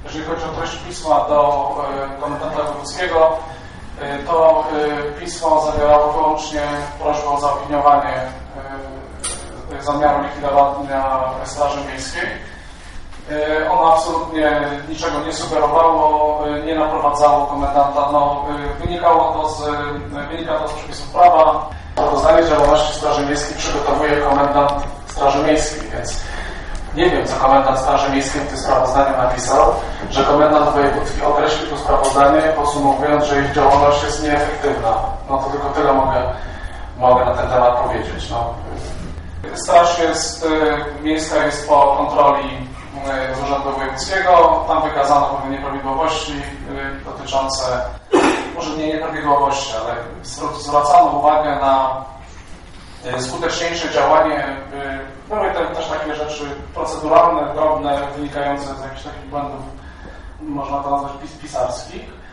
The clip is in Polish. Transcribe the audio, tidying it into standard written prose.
Jeżeli chodzi o treść pisma do komendanta wojewódzkiego, to pismo zawierało wyłącznie prośbę o zaopiniowanie zamiaru likwidowania Straży Miejskiej. Ono absolutnie niczego nie sugerowało, nie naprowadzało komendanta. Wynika to z przepisów prawa. Sprawozdanie działalności Straży Miejskiej przygotowuje komendant Straży Miejskiej, więc nie wiem, co komendant Straży Miejskiej w tym sprawozdaniu napisał, że komendant wojewódzki określił to sprawozdanie, podsumowując, że ich działalność jest nieefektywna. To tylko tyle mogę na ten temat powiedzieć. Straż miejska jest po kontroli z Urzędu Wojewódzkiego. Tam wykazano pewne nieprawidłowości dotyczące, może nie nieprawidłowości, ale zwracano uwagę na skuteczniejsze działanie. Były też takie rzeczy proceduralne, drobne, wynikające z jakichś takich błędów, można to nazwać pisarskich.